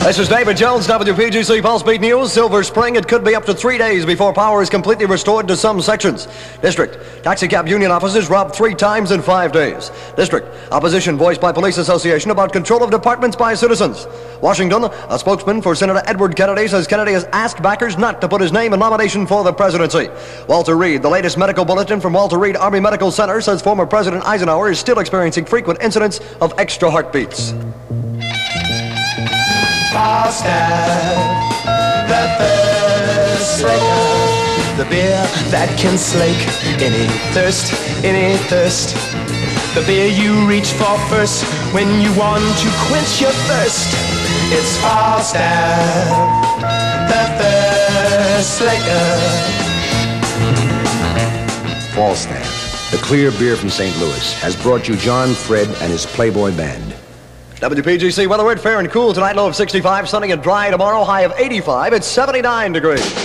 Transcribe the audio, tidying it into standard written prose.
This is David Jones, WPGC Pulse Beat News. Silver Spring, it could be up to 3 days before power is completely restored to some sections. District, taxicab union offices robbed 3 times in 5 days. District, opposition voiced by police association about control of departments by citizens. Washington, a spokesman for Senator Edward Kennedy says Kennedy has asked backers not to put his name in nomination for the presidency. Walter Reed, the latest medical bulletin from Walter Reed Army Medical Center says former President Eisenhower is still experiencing frequent incidents of extra heartbeats. Falstaff, the thirst slaker, the beer that can slake any thirst, any thirst. The beer you reach for first when you want to quench your thirst. It's Falstaff, the thirst slaker. Falstaff, the clear beer from St. Louis, has brought you John Fred and his Playboy Band. WPGC weather, fair and cool tonight, low of 65, sunny and dry tomorrow, high of 85. It's 79 degrees.